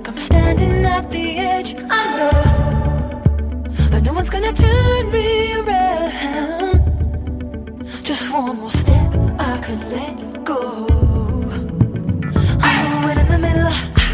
like I'm standing at the edge. I know that no one's gonna turn me around. Just one more step, I could let go. Oh, and in the middle,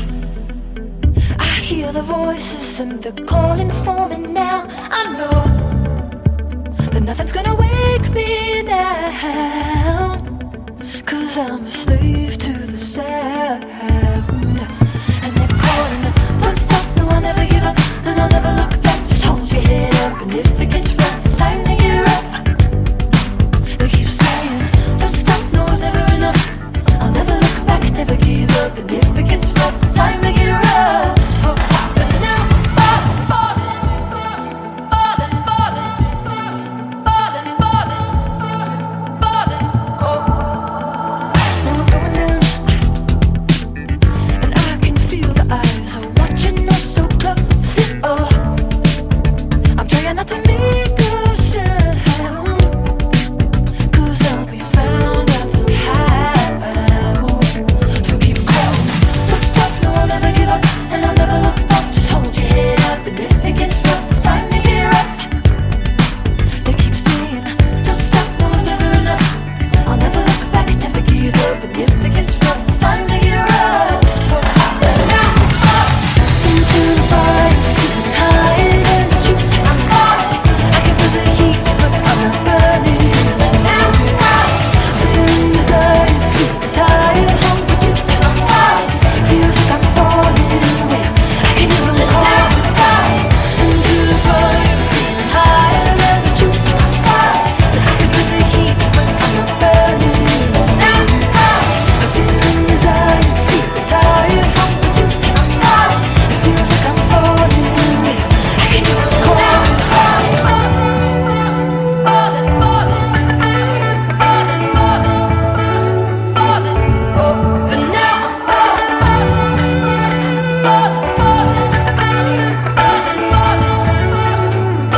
I hear the voices and they're calling for me now. I know that nothing's gonna wake me now, 'cause I'm a slave to the sound. And they're calling, don't stop, no, I'll never give up, and I'll never look back. Just hold your head up, and if it gets rough, it's time to get rough. They keep saying, don't stop, no, it's never enough. I'll never look back and never give up, and if it gets rough, it's time to get rough. Oh, but now I'm falling, falling, falling, falling, falling, falling, oh. Now I'm going down, and I can feel the eyes are watching us so closely. Oh, I'm trying not to make a sound, 'cause I'll be found out somehow. So keep calling, don't stop, no, I'll never give up, and I'll never look back. Just hold your head up, and if it gets rough, it's time to get rough. They keep saying, don't stop, no, it's never enough. I'll never look back and never give up, and if it gets rough, it's time to get rough. But now I'm into the fire, feeling higher than the truth. I'm falling, I can feel the heat, but I'm not burning. Now I'm feeling desire, feeling tired, hungry too. I'm falling, feels like I'm falling away. I can hear them calling, falling into the fire, feeling higher than the truth. I'm falling, I can feel the heat, but I'm not burning. Now I'm feeling desire, feeling tired, hungry too. I'm falling, it feels like I'm falling away. I can hear them calling, falling, falling, falling, falling, falling, falling, oh. But now I'm falling, falling, falling, falling, falling,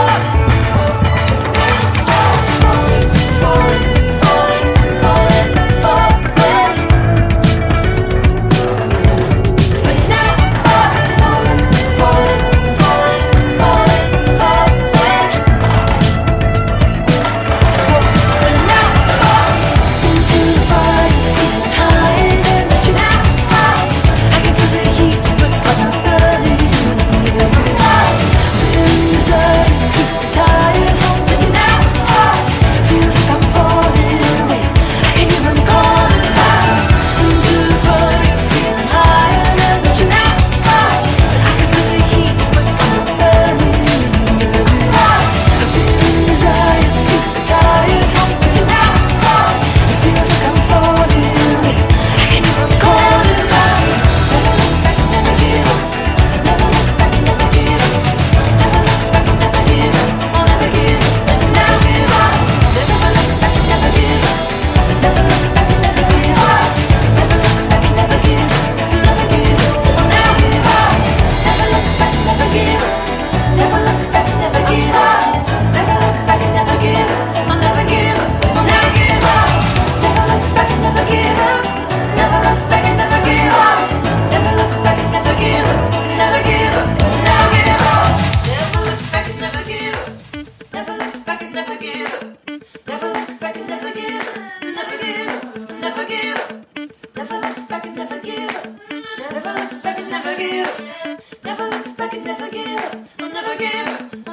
Never look back and never give up. Never look back and never give up. I'll never give up.